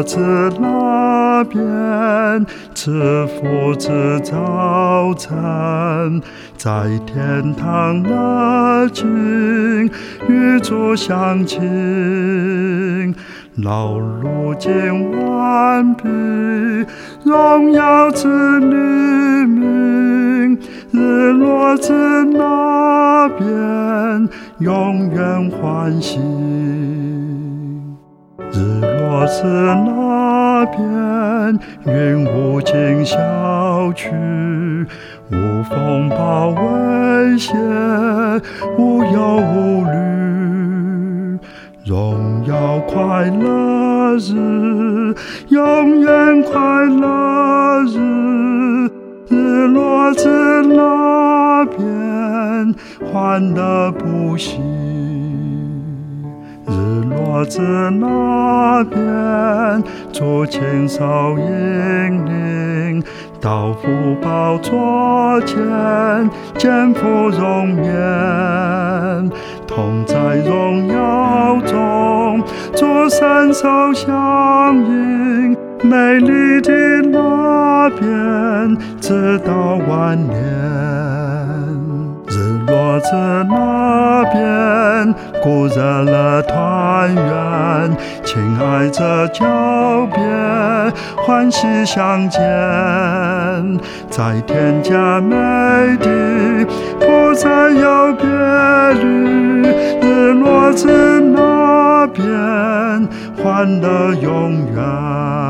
子那边，赐福之早晨，在天堂那境与主相亲。老路经完毕，荣耀之黎明，日落之那边，永远欢喜。日落之那边，云雾尽消去，无风暴威胁，无忧无虑。荣耀快乐日，永远快乐日，日落之那边，欢乐不息。日落之那边，主亲手引领，到父宝座前，肩负荣冕，同在荣耀中，主伸手相迎，美丽的那边，直到晚年。日落之那边，故热了团圆，亲爱者久别，欢喜相见。在天家美地，不再有别离。日落之那边，欢乐永远。